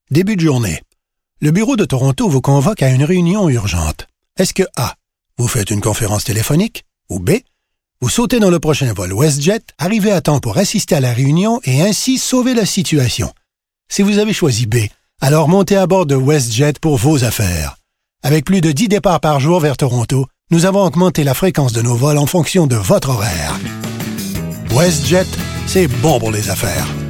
Début de journée. Le bureau de Toronto vous convoque à une réunion urgente. Est-ce que A, vous faites une conférence téléphonique, ou B, vous sautez dans le prochain vol WestJet, arrivez à temps pour assister à la réunion et ainsi sauver la situation? Si vous avez choisi B, alors montez à bord de WestJet pour vos affaires. Avec plus de 10 départs par jour vers Toronto, nous avons augmenté la fréquence de nos vols en fonction de votre horaire. WestJet, c'est bon pour les affaires.